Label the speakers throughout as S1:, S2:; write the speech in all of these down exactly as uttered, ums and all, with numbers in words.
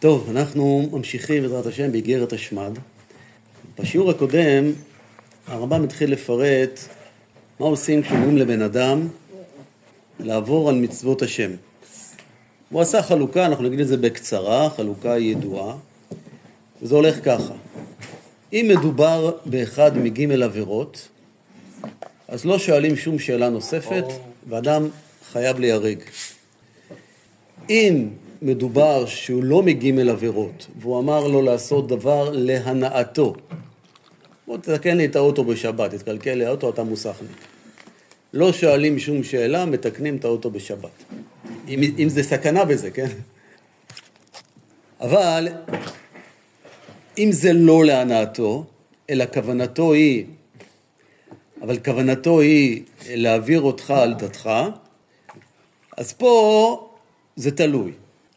S1: טוב, אנחנו ממשיכים בעזרת השם באיגרת השמד. בשיעור הקודם הרמב"ם התחיל לפרט מה עושים כשאומרים לבן אדם לעבור על מצוות השם. הוא עשה חלוקה, אנחנו נגיד את זה בקצרה, חלוקה ידועה, וזה הולך ככה. אם מדובר באחד מגימל עבירות, אז לא שואלים שום שאלה נוספת, ואדם חייב להיהרג. אם מדובר שהוא לא מגימל עבירות, והוא אמר לו לעשות דבר להנאתו, בוא תתקן לי את האוטו בשבת, תתקלקל לי האוטו, אתה מוסכניק. לא שואלים שום שאלה, מתקנים את האוטו בשבת. אם, אם זה סכנה בזה, כן? אבל אם זה לא להנאתו, אלא כוונתו היא, אבל כוונתו היא להעביר אותך על דתך, אז פה זה תלוי.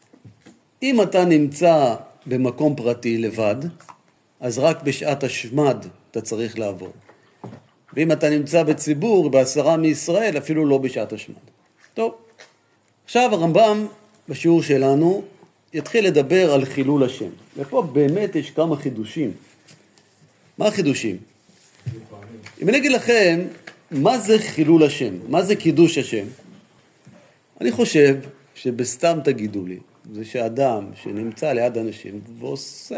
S1: אם אתה נמצא במקום פרטי לבד, אז רק בשעת השמד אתה צריך לעבור. ואם אתה נמצא בציבור, בעשרה מישראל, אפילו לא בשעת השמד. טוב, עכשיו הרמב"ם בשיעור שלנו יתחיל לדבר על חילול השם. ופה באמת יש כמה חידושים. מה החידושים? אם אני אגיד לכם, מה זה חילול השם? מה זה קידוש השם? אני חושב שבסתם תגידו לי, זה שאדם שנמצא ליד אנשים ועושה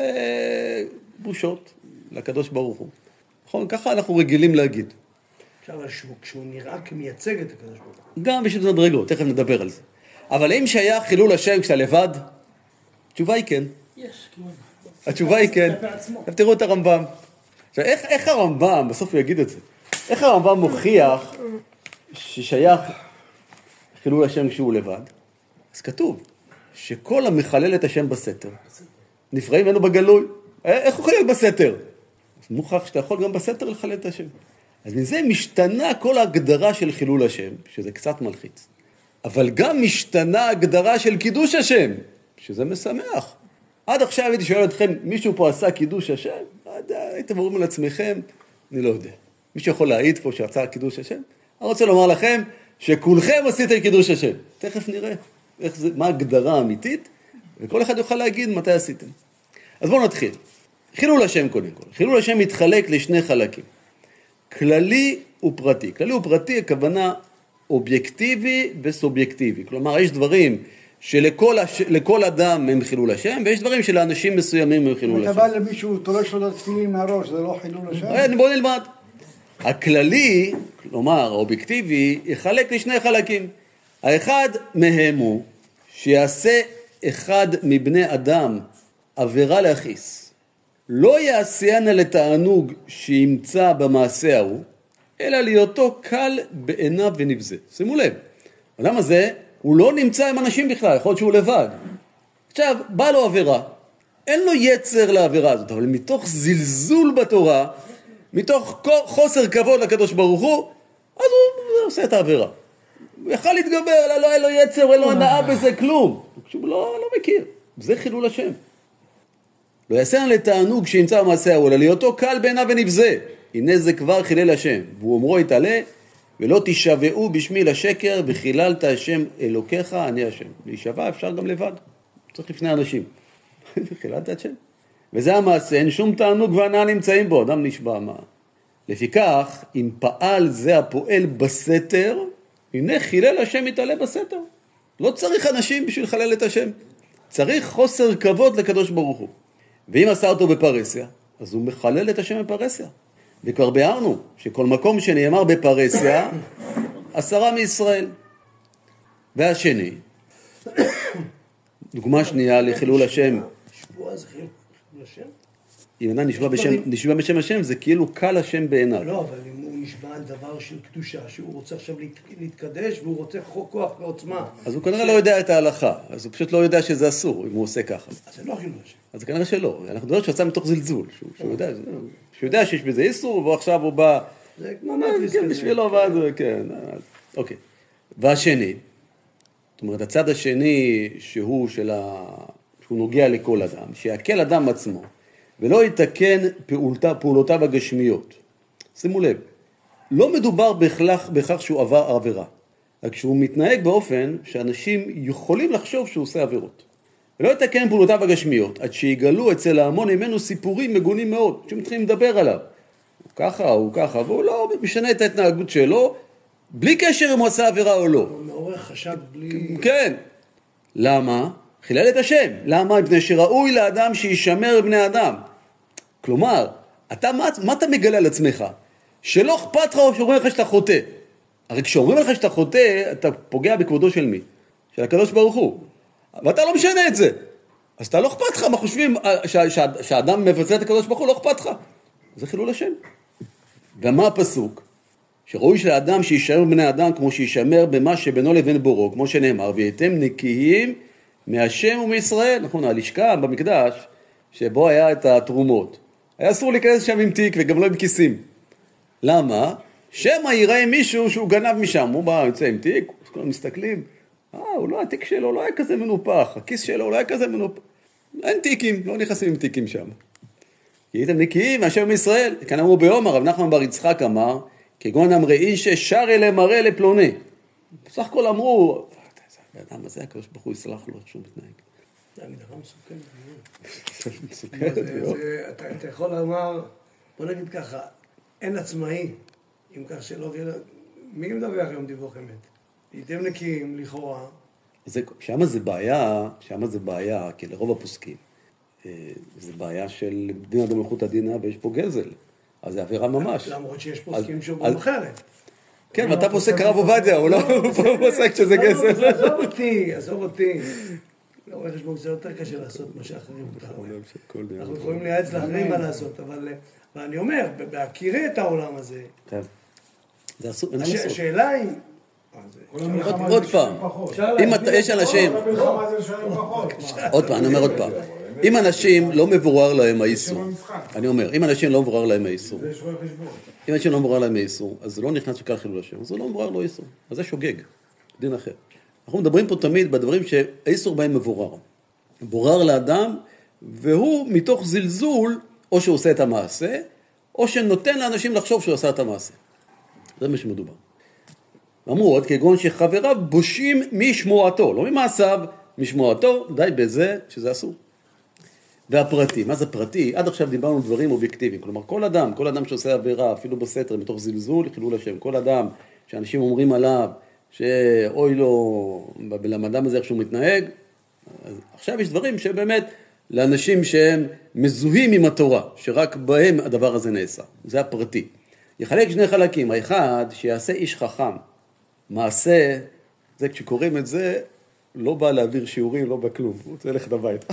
S1: בושות לקדוש ברוך הוא. נכון? ככה אנחנו רגילים להגיד.
S2: אפשר לשמוק, כשהוא נראה כמייצג את הקדוש ברוך הוא.
S1: גם בשביל מדרגות, תכף נדבר על זה. אבל אם שהיה חילול השם כשאתה לבד, התשובה היא כן.
S2: יש, כמובן.
S1: התשובה היא כן. עכשיו תראו את הרמב"ם. עכשיו, איך, איך הרמב"ם, בסוף הוא יגיד את זה, איך הרמב"ם מוכיח ששייך חילול השם כשהוא לבד? אז כתוב שכל המחלל את השם בסתר, נפרעים ממנו בגלוי. איך הוא חלל בסתר? אז מוכח שאתה יכול גם בסתר לחלל את השם. אז מזה משתנה כל ההגדרה של חילול השם, שזה קצת מלחיץ. אבל גם משתנה ההגדרה של קידוש השם, שזה משמח. עד עכשיו הייתי שואל אתכם, מישהו פה עשה קידוש השם? לא יודע, הייתם אומרים על עצמכם, אני לא יודע. מישהו יכול להעיד פה שעשה קידוש השם? אני רוצה לומר לכם שכולכם עשיתם קידוש השם. תכף נראה איך זה, מה ההגדרה האמיתית, וכל אחד יוכל להגיד מתי עשיתם. אז בואו נתחיל. חילול השם קודם כל. חילול השם מתחלק לשני חלקים. כללי ופרטי. כללי ופרטי הכוונה אובייקטיבי וסובייקטיבי. כלומר, יש דברים שלכל הש... לכל אדם הם חילול השם, ויש דברים שלאנשים מסוימים הם חילול השם.
S3: אתה בא למישהו, תולש לו תפילין מהראש, זה לא חילול השם?
S1: בואו נלמד. הכללי, כלומר, האובייקטיבי, יחלק לשני חלקים. האחד מהם הוא שיעשה אחד מבני אדם עבירה להכעיס. לא יעשיינה לתענוג שימצא במעשה ההוא, אלא להיותו קל בעיניו ונבזה. שימו לב, האדם הזה הוא לא נמצא עם אנשים בכלל, יכול להיות שהוא לבד. עכשיו, בא לו עבירה, אין לו יצר לעבירה הזאת, אבל מתוך זלזול בתורה, מתוך חוסר כבוד לקדוש ברוך הוא, אז הוא עושה את העבירה. הוא יכל להתגבר, לא אין לו יצר, אין לו הנאה בזה, כלום. הוא לא, לא מכיר, זה חילול השם. לא יעשה לתענוג שימצא במעשה ההוא, אלא להיותו קל בעיניו ונבזה. הנה זה כבר חילל השם, והוא אומרו יתעלה, ולא תשבעו בשמי לשקר, וחיללת השם אלוקיך, אני השם. להישבע אפשר גם לבד, צריך לפני אנשים. חיללת השם. וזה המעשה, אין שום תענוג והנאה נמצאים בו, אדם נשבע מה. לפיכך, אם פעל זה הפועל בסתר, הנה חילל השם יתעלה בסתר. לא צריך אנשים בשביל חלל את השם. צריך חוסר כבוד לקדוש ברוך הוא. ואם עשה אותו בפרסיה, אז הוא מחלל את השם בפרסיה. וכבר ביארנו שכל מקום שנאמר בפרסיה, עשרה מישראל. והשני, דוגמה שנייה לחילול השם.
S2: שבועה זה חילול השם?
S1: אם אדם נשבע בשם, נשבע בשם השם, זה כאילו קל השם בעיניו.
S2: לא, אבל אם הוא נשבע על דבר של קדושה, שהוא רוצה עכשיו להתקדש, והוא רוצה כוח ועוצמה.
S1: אז הוא כנראה לא יודע את ההלכה, אז הוא פשוט לא יודע שזה אסור, אם הוא עושה ככה.
S2: אז זה לא חילול השם.
S1: אז זה כנראה שלא. אנחנו יודעים שהוא עשה מתוך זלזול, שהוא יודע, שהוא יודע שיש בזה איסור, ועכשיו הוא בא...
S2: זה כמו מטריס
S1: כזה. כן, בשבילו, ואז, כן. אוקיי. והשני, זאת אומרת, הצד השני שהוא של ה... שהוא נוגע לכל אדם, שיקל אדם עצמו, ולא יתקן פעולתה, פעולותיו הגשמיות. שימו לב, לא מדובר בכך, בכך שהוא עבר עבירה, רק שהוא מתנהג באופן שאנשים יכולים לחשוב שהוא עושה עבירות. ולא יתקן פעולותיו הגשמיות, עד שיגלו אצל ההמון ממנו סיפורים מגונים מאוד, שמתחילים לדבר עליו. הוא ככה, הוא ככה, והוא לא משנה את ההתנהגות שלו, בלי קשר אם הוא עשה עבירה או לא.
S2: הוא מעורר חשד בלי...
S1: כן. למה? חילל את השם. למה? מפני שראוי לאדם שישמר בני אדם. כלומר, אתה, מה, מה אתה מגלה על עצמך? שלא אכפת לך או שאומרים לך שאתה חוטא. הרי כשאומרים לך שאתה חוטא, אתה פוגע בכבודו של מי? של הקדוש ברוך הוא. ואתה לא משנה את זה. אז אתה לא אכפת לך, מה חושבים שהאדם מבצע את הקדוש ברוך הוא, לא אכפת לך. זה חילול השם. ומה הפסוק? שראוי שלאדם שישמר בני אדם כמו שישמר במה שבינו לבין בורו, כמו שנאמר, והייתם נקיים מהשם ומישראל. נכון, הלשכה במקדש, שבו היה את התרומות. היה אסור להיכנס שם עם תיק וגם לא עם כיסים. למה? שמא יראה מישהו שהוא גנב משם, הוא בא, יוצא עם תיק, אז כולם מסתכלים, אה, הוא לא, התיק שלו לא היה כזה מנופח, הכיס שלו לא היה כזה מנופח. אין תיקים, לא נכנסים עם תיקים שם. כי הייתם נקיים מהשם מישראל. כאן אמרו ביום, הרב נחמן בר יצחק אמר, כגון אמרי ששר אלה מראה לפלוני. בסך הכל אמרו, האדם הזה, הקדוש ברוך הוא יסלח לו איך שהוא מתנהג.
S2: זה הגדרה מסוכנת. אתה יכול לומר, בוא נגיד ככה, אין עצמאי, אם כך שלא, מי מדווח היום דיווח אמת? הייתם נקיים, לכאורה.
S1: שמה זה בעיה, שמה זה בעיה, כי לרוב הפוסקים, זה בעיה של דין אדם מלכות הדינה ויש פה גזל. אז זה עבירה ממש.
S2: למרות שיש פוסקים שאומרים אחרת.
S1: כן, ואתה פוסק הרב עובדיה, הוא לא פוסק שזה גזל.
S2: עזוב אותי, עזוב אותי. לא, חשבון, זה יותר קשה לעשות מה שאחרים מותר. אנחנו יכולים לייעץ לאחרים מה לעשות, אבל אני אומר, בהכירי את העולם הזה, השאלה היא...
S1: עוד פעם, אם יש אנשים... עוד פעם, אני אומר עוד פעם. אם אנשים לא מבורר להם האיסור, אני אומר, אם אנשים לא מבורר להם האיסור, אם אנשים לא מבורר להם האיסור, אז זה לא נכנס שכך חילול השם, אז זה לא מבורר לו איסור, אז זה שוגג, דין אחר. אנחנו מדברים פה תמיד בדברים שהאיסור בהם מבורר. מבורר לאדם, והוא מתוך זלזול, או שהוא עושה את המעשה, או שנותן לאנשים לחשוב שהוא עושה את המעשה. זה מה שמדובר. אמרו עוד, כגון שחבריו בושים משמועתו, לא ממעשיו, משמועתו, די בזה שזה אסור. והפרטי, מה זה פרטי? עד עכשיו דיברנו דברים אובייקטיביים, כלומר כל אדם, כל אדם שעושה עבירה, אפילו בסתר, מתוך זלזול, חילול השם, כל אדם שאנשים אומרים עליו, שאוי לו, בלמדם הזה איך שהוא מתנהג, אז עכשיו יש דברים שבאמת, לאנשים שהם מזוהים עם התורה, שרק בהם הדבר הזה נעשה, זה הפרטי. יחלק שני חלקים, האחד שיעשה איש חכם, מעשה, זה כשקוראים את זה, לא בא להעביר שיעורים, לא בא כלום, הוא רוצה ללכת הביתה.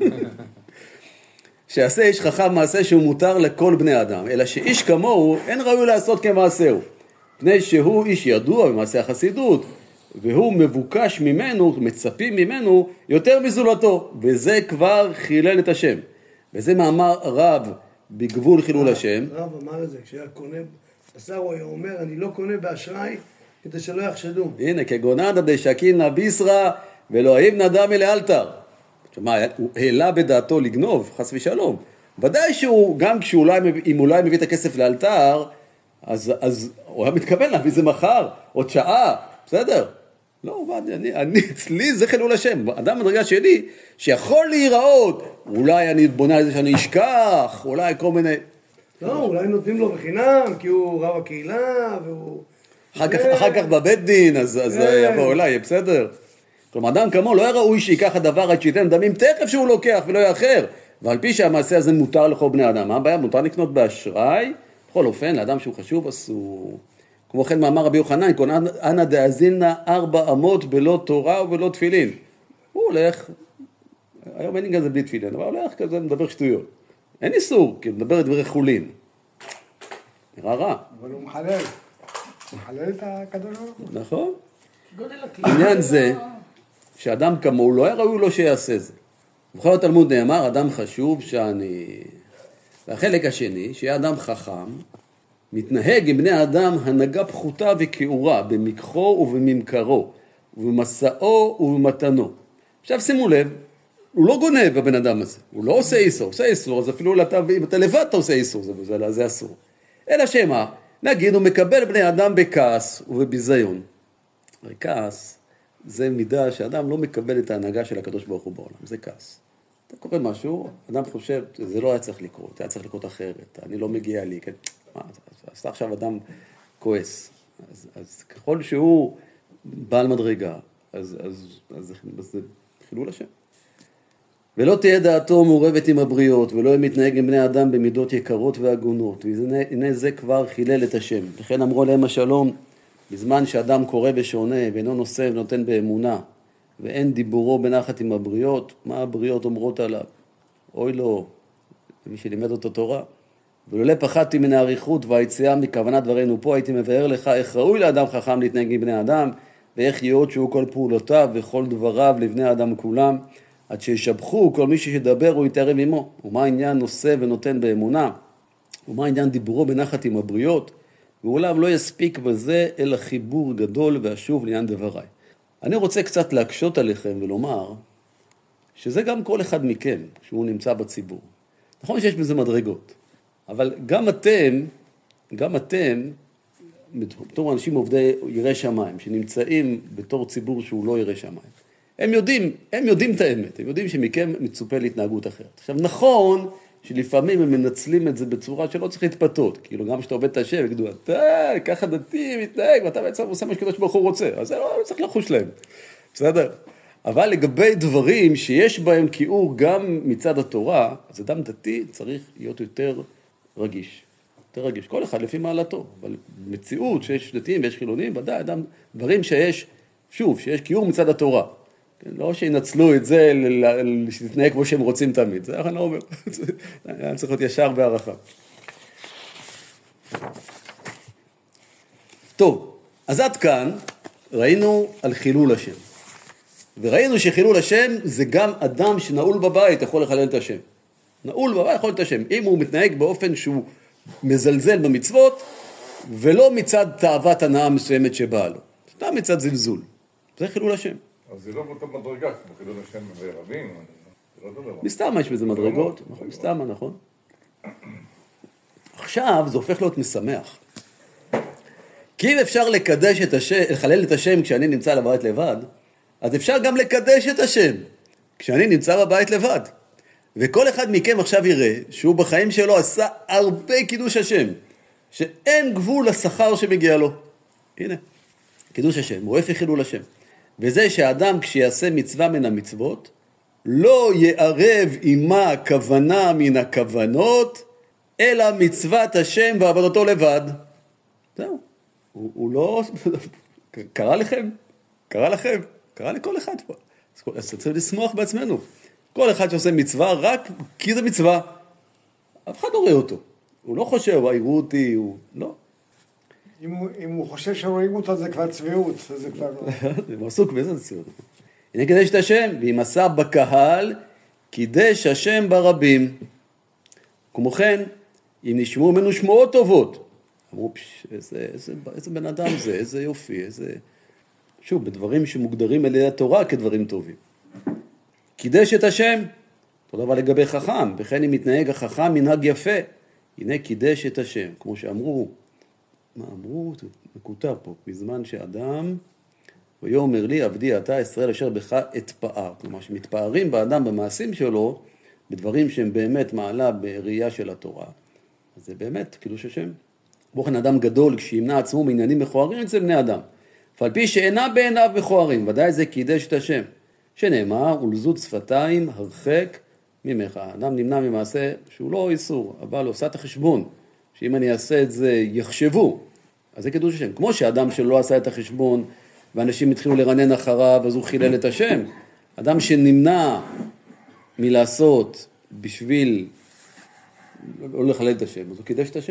S1: שיעשה איש חכם מעשה שהוא מותר לכל בני אדם, אלא שאיש כמוהו אין ראוי לעשות כמעשהו, פני שהוא איש ידוע במעשה החסידות, והוא מבוקש ממנו, מצפים ממנו יותר מזולתו, וזה כבר חילל את השם. וזה מאמר רב בגבול חילול השם.
S2: רב אמר את זה, כשהיה קונה, השר הוא אומר, אני לא קונה באשראי, כדי שלא יחשדו.
S1: הנה, כגונדה דשקינא ביסרא ולא היבנא דמי לאלתר. שמה, הוא העלה בדעתו לגנוב, חס ושלום. ודאי שהוא, גם כשאולי, אם אולי מביא את הכסף לאלתר, אז, אז הוא היה מתכוון להביא זה מחר, עוד שעה, בסדר? לא, אני, אני, אצלי זה חילול השם. אדם מדרגה שלי, שיכול להיראות, אולי אני בונה על זה שאני אשכח, אולי כל מיני...
S2: לא, אולי נותנים לו בחינם, כי הוא רב הקהילה, והוא...
S1: אחר כך, אחר כך בבית דין, אז, אז יבוא אולי, יהיה בסדר. כלומר, אדם כמו לא היה ראוי שיקח הדבר עד שייתן דמים תכף שהוא לוקח ולא יאחר. ועל פי שהמעשה הזה מותר לכל בני אדם. מה הבעיה? מותר לקנות באשראי, בכל אופן, לאדם שהוא חשוב אסור. כמו כן מאמר רבי יוחנן, כון אנא דאזילנא ארבע אמות בלא תורה ובלא תפילין. הוא הולך, היום אין כזה בלי תפילין, אבל הולך כזה, מדבר שטויות. אין איסור, כי הוא מדבר את דברי חולין. נראה רע.
S3: אבל הוא מחלל. הוא מחלל את הקדוש ברוך הוא.
S1: נכון. עניין זה, שאדם כמוהו לא היה ראוי לו שיעשה זה. בכל התלמוד נאמר, אדם חשוב שאני... והחלק השני, שיהיה אדם חכם, מתנהג עם בני אדם הנהגה פחותה וכאורה, במקחו ובממכרו, ובמסעו ובמתנו. עכשיו שימו לב, הוא לא גונב בבן אדם הזה, הוא לא עושה איסור, עושה איסור, אז אפילו אתה, אם אתה לבד אתה עושה איסור, זה, זה, זה אסור. אלא שמה, נגיד, הוא מקבל בני אדם בכעס ובביזיון. הרי כעס זה מידה שאדם לא מקבל את ההנהגה של הקדוש ברוך הוא בעולם, זה כעס. אתה קורא משהו, אדם חושב, זה לא היה צריך לקרות, היה צריך לקרות אחרת, אני לא מגיע לי, כן? מה, אז אתה עכשיו אדם כועס. אז, אז ככל שהוא בעל מדרגה, אז, אז, אז, אז זה חילול השם. ולא תהיה דעתו מעורבת עם הבריות, ולא יהיה מתנהג עם בני אדם במידות יקרות והגונות, והנה זה כבר חילל את השם. לכן אמרו עליהם השלום, בזמן שאדם קורא בשונה, ואינו נושא ונותן באמונה, ואין דיבורו בנחת עם הבריות, מה הבריות אומרות עליו? אוי לו, מי שלימד אותו תורה. ולולא פחדתי מן העריכות והיציאה מכוונת דברינו פה, הייתי מבאר לך איך ראוי לאדם חכם להתנהג עם בני אדם, ואיך יאות שהוא כל פעולותיו וכל דבריו לבני האדם כולם, עד שישבחו כל מי שידבר הוא יתערב עמו. ומה העניין נושא ונותן באמונה? ומה העניין דיבורו בנחת עם הבריות? ואולם לא יספיק בזה אלא חיבור גדול ואשוב לעניין דבריי. אני רוצה קצת להקשות עליכם ולומר שזה גם כל אחד מכם שהוא נמצא בציבור. נכון שיש בזה מדרגות, אבל גם אתם, גם אתם, בתור אנשים עובדי ירא שמיים, שנמצאים בתור ציבור שהוא לא ירא שמיים, הם יודעים, הם יודעים את האמת, הם יודעים שמכם מצופה להתנהגות אחרת. עכשיו נכון שלפעמים הם מנצלים את זה בצורה שלא צריך להתפתות, כאילו גם כשאתה עובד את השם, יגידו, אתה ככה דתי מתנהג, ואתה בעצם עושה מה שקדוש ברוך הוא רוצה, אז זה לא צריך לחוש להם, בסדר? אבל לגבי דברים שיש בהם כיעור גם מצד התורה, אז אדם דתי צריך להיות יותר רגיש, יותר רגיש, כל אחד לפי מעלתו, אבל מציאות שיש דתיים ויש חילונים, ודאי אדם, דברים שיש, שוב, שיש כיעור מצד התורה, לא שינצלו את זה, שתתנהג כמו שהם רוצים תמיד. זה אני לא אומר. אני צריך להיות ישר בערכה. טוב, אז עד כאן ראינו על חילול השם. וראינו שחילול השם זה גם אדם שנעול בבית יכול לחלל את השם. נעול בבית יכול את השם. אם הוא מתנהג באופן שהוא מזלזל במצוות, ולא מצד תאוות הנאה מסוימת שבאה לו. סתם מצד זלזול. זה חילול השם.
S4: אז זה לא באותה מדרגה, כמו חילול השם ורבים, זה לא דבר.
S1: מסתם יש בזה מדרגות, מסתם, נכון. עכשיו זה הופך להיות משמח. כי אם אפשר לקדש את השם, לחלל את השם כשאני נמצא בבית לבד, אז אפשר גם לקדש את השם כשאני נמצא בבית לבד. וכל אחד מכם עכשיו יראה שהוא בחיים שלו עשה הרבה קידוש השם, שאין גבול לשכר שמגיע לו. הנה, קידוש השם, הוא הפך חילול השם. וזה שהאדם כשיעשה מצווה מן המצוות, לא יערב עמה כוונה מן הכוונות, אלא מצוות השם ועבודתו לבד. זהו, הוא, הוא לא... קרא לכם, קרא לכם, קרא לכל אחד פה. אז צריך לשמוח בעצמנו. כל אחד שעושה מצווה רק כי זה מצווה. אף אחד לא רואה אותו. הוא לא חושב, יראו אותי, הוא... לא.
S3: אם הוא, אם הוא חושב שרואים אותו זה כבר צביעות, זה כבר לא.
S1: הוא עסוק באיזה צביעות. הנה קידש את השם, ואם עשה בקהל, קידש השם ברבים. כמו כן, אם נשמעו ממנו שמועות טובות, אמרו, פש, איזה, איזה, איזה בן אדם זה, איזה יופי, איזה... שוב, בדברים שמוגדרים על ידי התורה כדברים טובים. קידש את השם, אותו דבר לגבי חכם, וכן אם מתנהג החכם מנהג יפה, הנה קידש את השם, כמו שאמרו, מה אמרו? זה מקוטר פה, בזמן שאדם, ויאמר לי, עבדי אתה ישראל אשר בך אתפאר, כלומר שמתפארים באדם במעשים שלו, בדברים שהם באמת מעלה בראייה של התורה, אז זה באמת קידוש השם. בוכן אדם גדול, כשימנע עצמו מעניינים מכוערים אצל בני אדם, ועל פי שאינה בעיניו מכוערים, ודאי זה קידש את השם, שנאמר, ולזות שפתיים הרחק ממך. האדם נמנע ממעשה שהוא לא איסור, אבל עושה את החשבון, שאם אני אעשה את זה יחשבו, אז זה קידוש השם. כמו שאדם שלא עשה את החשבון, ואנשים התחילו לרנן אחריו, אז הוא חילל את השם. אדם שנמנע מלעשות בשביל לא לחלל את השם, אז הוא קידש את השם.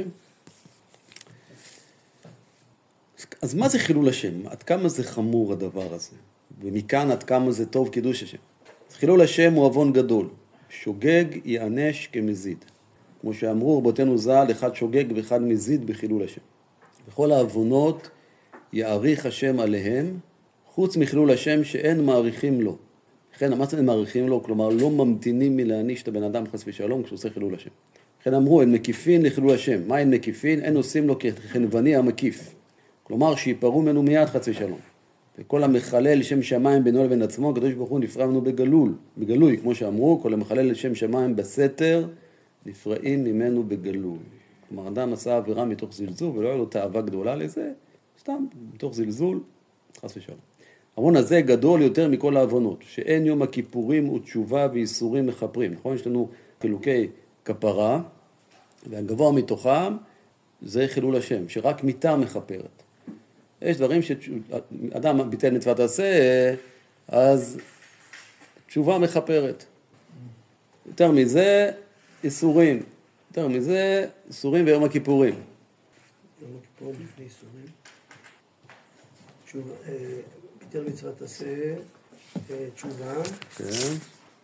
S1: אז מה זה חילול השם? עד כמה זה חמור הדבר הזה? ומכאן עד כמה זה טוב קידוש השם. חילול השם הוא עוון גדול. שוגג יענש כמזיד. כמו שאמרו רבותינו ז"ל, אחד שוגג ואחד מזיד בחילול השם. בכל העוונות יעריך השם עליהם, חוץ מחילול השם שאין מעריכים לו. לכן, מה זה מעריכים לו? כלומר, לא ממתינים מלהעניש את הבן אדם חס ושלום כשהוא עושה חילול השם. לכן אמרו, אין מקיפין לחילול השם. מה אין מקיפין? אין עושים לו כחנווני המקיף. כלומר, שיפרו ממנו מיד חס ושלום. וכל המחלל לשם שמיים בינו לבין עצמו, הקדוש ברוך הוא נפרע ממנו בגלול, בגלוי, כמו שאמרו, כל המחלל לשם שמיים בסתר, נפרעים ממנו בגלוי. כלומר, אדם עשה עבירה מתוך זלזול, ולא היה לו תאווה גדולה לזה, סתם, מתוך זלזול, חס ושלום. העוון הזה גדול יותר מכל העוונות, שאין יום הכיפורים ותשובה וייסורים מחפרים. נכון? יש לנו חילוקי כפרה, והגבוה מתוכם זה חילול השם, שרק מיתה מחפרת. יש דברים שאדם ביטל מצוות עשה, אז תשובה מחפרת. יותר מזה, איסורים. יותר מזה, איסורים ויום הכיפורים.
S2: יום הכיפורים לפני איסורים. תשובה, ביטל מצוות עשה, תשובה.
S1: כן.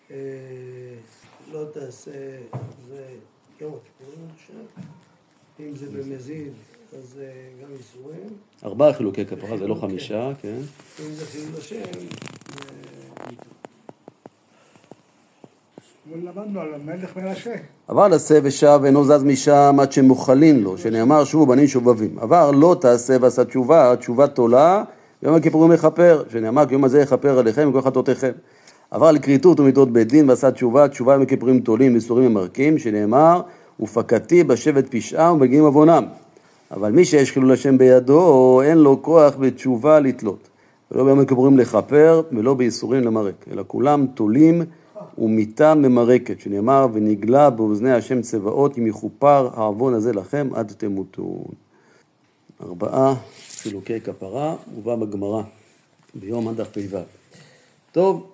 S2: לא תעשה, זה יום הכיפורים, אני חושב. אם זה במזיד, אז גם איסורים.
S1: ארבעה חילוקי כפרה, זה לא חמישה, כן.
S2: אם זה חילול השם,
S3: למדנו על המלך מנשה.
S1: עבר לעשה ושב ואינו זז משם עד שמוכלין לו, שנאמר שובו בנים שובבים. עבר לא תעשה ועשה תשובה, תשובה תולה, יום הכיפורים יכפר, שנאמר כי יום הזה יכפר עליכם וכל חטאותיכם. עבר לכריתות ומיתות בית דין ועשה תשובה, תשובה יום הכיפורים תולים ואיסורים ממרקים, שנאמר ופקדתי בשבט פשעה ובגין עוונם. אבל מי שיש חילול השם בידו, אין לו כוח בתשובה לתלות. ולא ביום הכיפורים לכפר ולא באיסורים למרק, אלא כולם תולים ומיתה ממרקת, שנאמר ונגלה באוזני השם צבאות אם יכופר העוון הזה לכם עד תמותון. ארבעה חילוקי כפרה ובא בגמרא ביום הדף פ"ו. טוב,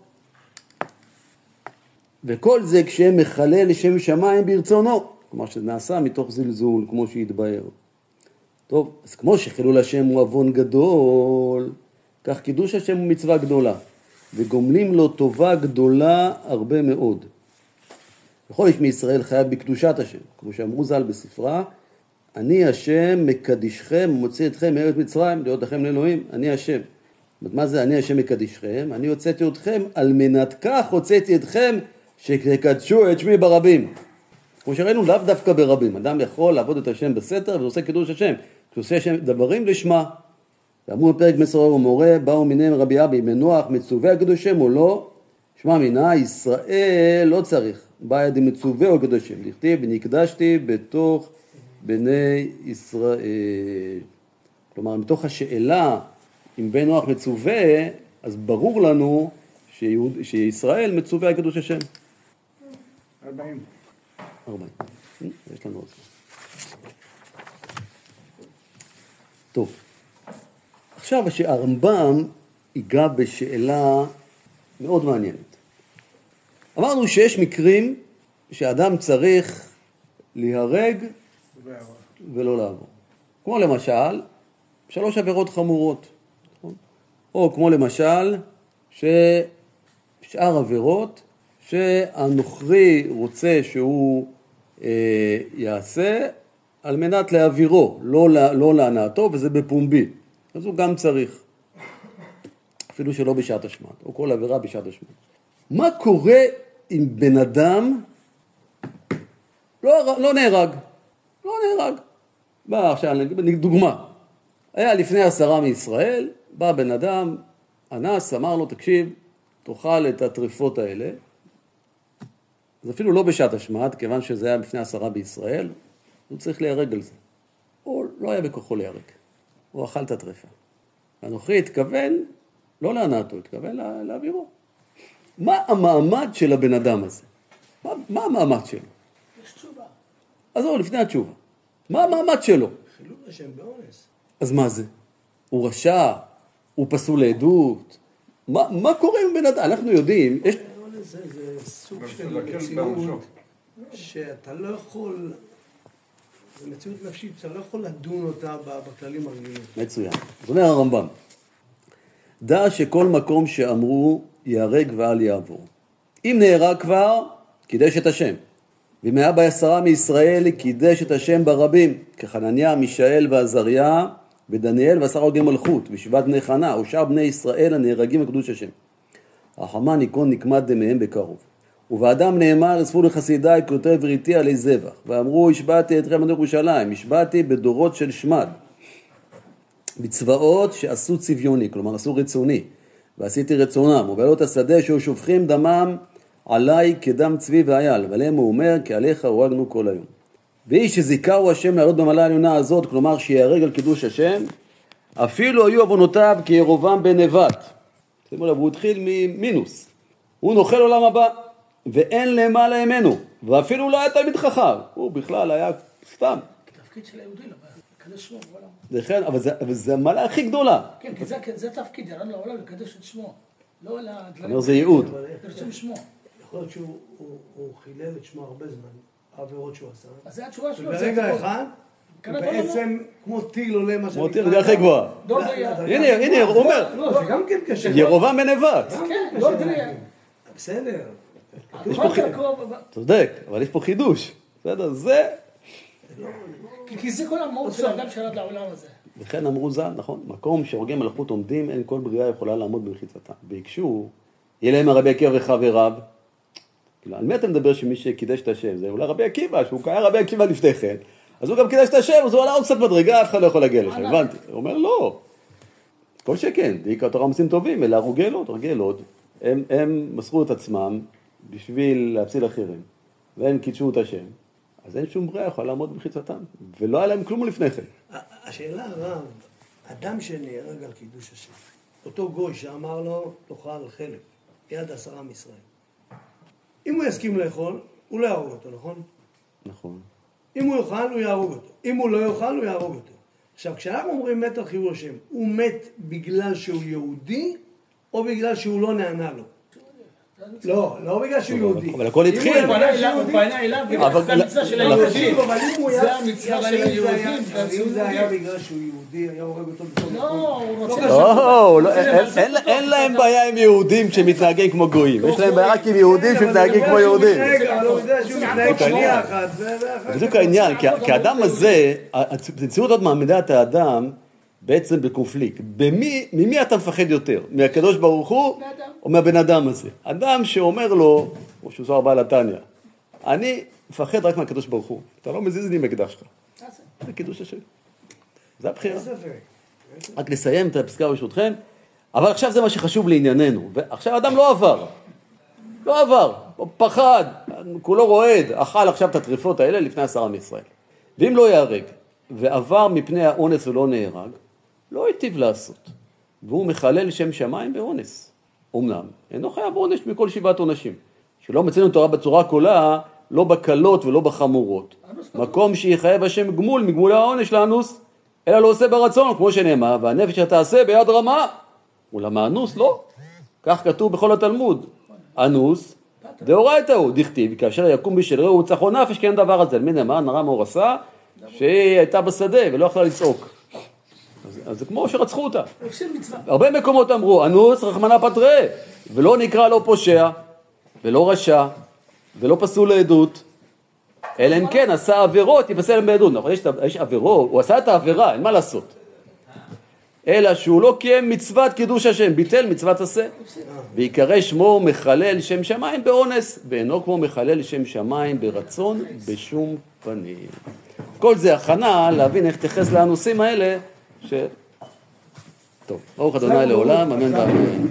S1: וכל זה כשהם מחלל לשם שמיים ברצונו, כלומר שזה נעשה מתוך זלזול כמו שהתבאר. טוב, אז כמו שחילול השם הוא עוון גדול, כך קידוש השם הוא מצווה גדולה, וגומלים לו טובה גדולה הרבה מאוד. וכל איש מישראל חייב בקדושת השם, כמו שאמרו ז"ל בספרה, אני השם מקדישכם ומוציא אתכם מארץ מצרים להיות לכם לאלוהים, אני השם. מה זה אני השם מקדישכם? אני הוצאתי אתכם, על מנת כך הוצאתי אתכם שתקדשו את שמי ברבים. כמו שראינו, לאו דווקא ברבים. אדם יכול לעבוד את השם בסתר ועושה קידוש השם. כשעושה השם דברים לשמה. ואמרו בפרק מסורר ומורה, באו מיניהם רבי אבי מנוח, מצווה על קידוש השם או לא? שמע מינה, ישראל לא צריך. בא ידי מצווה או קידוש השם. לכתיב ונקדשתי בתוך בני ישראל. כלומר, מתוך השאלה, אם בן נוח מצווה, אז ברור לנו שיהוד, שישראל מצווה על קידוש השם.
S3: ארבעים.
S1: ארבעים. יש לנו עוד. טוב. עכשיו שהרמב"ם ייגע בשאלה מאוד מעניינת. אמרנו שיש מקרים שאדם צריך להיהרג ולא לעבור. כמו למשל, שלוש עבירות חמורות. או כמו למשל, ששאר עבירות שהנוכרי רוצה שהוא אה, יעשה על מנת להעבירו, לא, לא להנאתו, וזה בפומבי. אז הוא גם צריך, אפילו שלא בשעת השמד, או כל עבירה בשעת השמד. מה קורה אם בן אדם לא, לא נהרג? לא נהרג. בא עכשיו, דוגמה, היה לפני עשרה מישראל, בא בן אדם, אנס, אמר לו, תקשיב, תאכל את הטריפות האלה, אז אפילו לא בשעת השמד, כיוון שזה היה לפני עשרה בישראל, הוא צריך להיהרג על זה. הוא לא היה בכוחו להיהרג. הוא אכל את הטריפה. הנוכרי התכוון, לא להנאתו, התכוון לה, להעבירו. מה המעמד של הבן אדם הזה? מה, מה המעמד שלו?
S2: יש תשובה.
S1: אז זהו, לפני התשובה. מה המעמד שלו?
S2: חילול השם באונס.
S1: אז מה זה? הוא רשע? הוא פסול לעדות? מה, מה קורה עם בן אדם? אנחנו יודעים, יש...
S2: אונס זה, זה סוג של מציאות שאתה לא יכול... זו מציאות נפשית, אתה לא יכול לדון אותה בכללים הרגילים.
S1: מצוין. זאת אומרת הרמב"ם. דע שכל מקום שאמרו יהרג ואל יעבור. אם נהרג כבר, קידש את השם. ואם היה בעשרה מישראל, קידש את השם ברבים. כחנניה, מישאל ועזריה, ודניאל ועשרה הוגי מלכות, ושבעת בני חנה, ושאר בני ישראל הנהרגים לקדוש השם. רחמן יקון נקמת דמיהם בקרוב. ובאדם נאמר, אספו לחסידיי כותב וריתי עלי זבח, ואמרו, השבעתי אתכם עד ירושלים, השבעתי בדורות של שמד. מצוות שעשו צביוני, כלומר עשו רצוני, ועשיתי רצונם, ובעלות השדה שהיו שופכים דמם עליי כדם צבי ואייל, ועליהם הוא אומר, כי עליך הורגנו כל היום. ואיש שזיכהו השם לעלות במעלה העליונה הזאת, כלומר שיהרג על קידוש השם, אפילו היו עוונותיו כירובעם בן נבט. שימו לב, הוא התחיל ממינוס. הוא נוכל עולם הבא, ואין למעלה ממנו, ואפילו לא היה תלמיד חכם. הוא בכלל היה סתם.
S2: תפקיד של היהודי, לקדש שמו בעולם.
S1: לכן, אבל זה, אבל זה המעלה הכי גדולה.
S2: כן, כי זה, זה תפקיד, ירד לעולם לקדש את שמו. לא על הדברים.
S1: אומר, זה ייעוד.
S2: פרסום שמו.
S5: יכול להיות שהוא הוא, הוא חילל את שמו הרבה זמן, העבירות שהוא עשה.
S2: אז זה התשובה שלו.
S5: וברגע אחד, הוא
S2: קרה
S5: בעצם כמו טיל עולה מה
S1: כמו טיל, דרגה הכי גבוהה.
S2: דור דריה.
S1: הנה, הנה, הוא אומר,
S5: לא, זה גם כן קשה.
S1: ירובעם בן נבט.
S2: כן, דור דריה.
S5: בסדר.
S2: כל דרכו.
S1: צודק, אבל יש פה חידוש. בסדר, זה...
S2: כי זה כל המהות של האדם שירד לעולם הזה.
S1: וכן אמרו ז"ל, נכון, מקום שהורגי מלכות עומדים, אין כל בריאה יכולה לעמוד במחיצתם. ביקשו, יהיה להם הרבי עקיבא וחבריו. כאילו, על מי אתה מדבר שמי שקידש את השם? זה אולי רבי עקיבא, שהוא היה רבי עקיבא לפני כן, אז הוא גם קידש את השם, אז הוא עלה עוד קצת מדרגה, אף אחד לא יכול להגיע לשם, הבנתי. הוא אומר, לא. כל שכן, דעיקר תורה מעשים טובים, אלא הרגלות, הרגלות, הם, הם מסרו את עצמם בשביל להפסיד אחרים, והם קידשו את השם. אז אין שום בריאה יכולה לעמוד במחיצתם, ולא היה להם כלום לפני כן.
S5: השאלה הרב, אדם שנהרג על קידוש השם, אותו גוי שאמר לו, תאכל חלק, יד עשרה מישראל. אם הוא יסכים לאכול, הוא לא יהרוג אותו, נכון?
S1: נכון.
S5: אם הוא יאכל, הוא יהרוג אותו. אם הוא לא יאכל, הוא יהרוג אותו. עכשיו, כשאנחנו אומרים מת על חילול השם, הוא מת בגלל שהוא יהודי, או בגלל שהוא לא נענה לו? לא, לא בגלל שהוא יהודי.
S1: אבל הכל התחיל.
S2: הוא פנה אליו, זה המצווה של היהודים. זה המצווה של היהודים.
S5: אם זה היה בגלל שהוא יהודי, היה הורג אותו בכל
S2: לא, הוא רוצה...
S1: לא, אין להם בעיה עם יהודים שמתנהגים כמו גויים. יש להם בעיה רק עם יהודים שמתנהגים כמו יהודים.
S5: אבל הוא יודע שהוא מתנהג שנייה אחת.
S1: בדיוק העניין, כי האדם הזה, המציאות עוד מעמידה את האדם בעצם בקונפליקט. ממי אתה מפחד יותר? מהקדוש ברוך הוא או מהבן אדם הזה? אדם שאומר לו, או שהוא זוהר בעל התניא, אני מפחד רק מהקדוש ברוך הוא. אתה לא מזיז לי מקדש שלך. זה קידוש השם. זה הבחירה. רק לסיים את הפסקה ברשותכם. אבל עכשיו זה מה שחשוב לענייננו. ועכשיו אדם לא עבר. לא עבר. הוא פחד. כולו רועד. אכל עכשיו את הטריפות האלה לפני עשרה מישראל. ואם לא יהרג, ועבר מפני האונס ולא נהרג, לא היטיב לעשות. והוא מחלל שם שמיים באונס. אמנם, אינו חייב עונש מכל שבעת עונשים. שלא מצאנו תורה בצורה כולה, לא בקלות ולא בחמורות. מקום שיחייב השם גמול מגמול העונש לאנוס, אלא לא עושה ברצון, כמו שנאמר, והנפש תעשה ביד רמה. אולם האנוס לא. כך כתוב בכל התלמוד. אנוס, דאורייתא הוא, דכתיב, כאשר יקום בשל רעהו וצחו נפש, כי אין דבר הזה. מי נאמר, נראה מה הוא עשה, שהיא הייתה בשדה ולא יכלה לצעוק. אז, אז זה כמו שרצחו אותה. הרבה מקומות אמרו, אנוס רחמנא פטריה, ולא נקרא לא פושע, ולא רשע, ולא פסול לעדות, אלא אם כן עשה עבירות, יפסל בעדות. נכון, יש, יש עבירות, הוא עשה את העבירה, אין מה לעשות. אלא שהוא לא קיים מצוות קידוש השם, ביטל מצוות עשה. ויקרא שמו מחלל שם שמיים באונס, ואינו כמו מחלל שם שמיים ברצון בשום פנים. כל זה הכנה להבין איך תייחס לאנוסים האלה, ש... טוב, ברוך ה' לעולם, אמן ואמן.